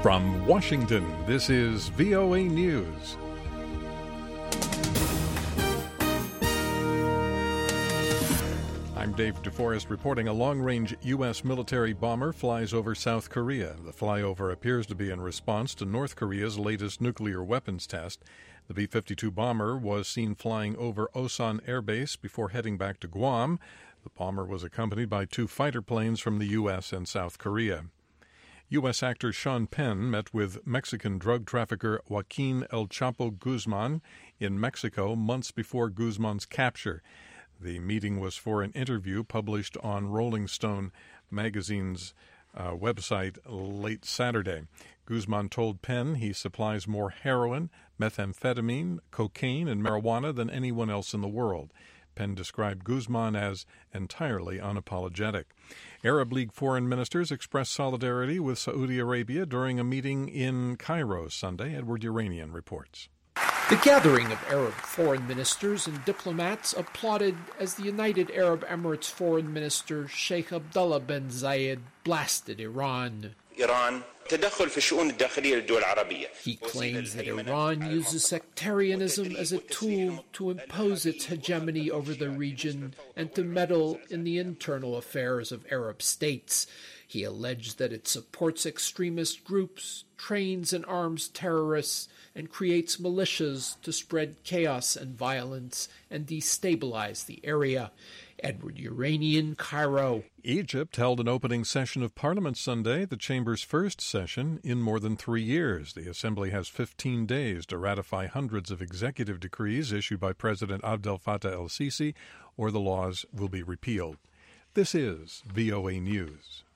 From Washington, this is VOA News. I'm Dave DeForest reporting. A long-range U.S. military bomber flies over South Korea. The flyover appears to be in response to North Korea's latest nuclear weapons test. The B-52 bomber was seen flying over Osan Air Base before heading back to Guam. The bomber was accompanied by two fighter planes from the U.S. and South Korea. U.S. actor Sean Penn met with Mexican drug trafficker Joaquin El Chapo Guzman in Mexico months before Guzman's capture. The meeting was for an interview published on Rolling Stone magazine's website late Saturday. Guzman told Penn he supplies more heroin, methamphetamine, cocaine, and marijuana than anyone else in the world. Penn described Guzman as entirely unapologetic. Arab League foreign ministers expressed solidarity with Saudi Arabia during a meeting in Cairo Sunday. Edward Uranian reports. The gathering of Arab foreign ministers and diplomats applauded as the United Arab Emirates foreign minister Sheikh Abdullah bin Zayed blasted Iran. He claims that Iran uses sectarianism as a tool to impose its hegemony over the region and to meddle in the internal affairs of Arab states. He alleged that it supports extremist groups, trains and arms terrorists, and creates militias to spread chaos and violence and destabilize the area. Edward Uranian, Cairo. Egypt held an opening session of Parliament Sunday, the chamber's first session in more than 3 years. The Assembly has 15 days to ratify hundreds of executive decrees issued by President Abdel Fattah el-Sisi, or the laws will be repealed. This is VOA News.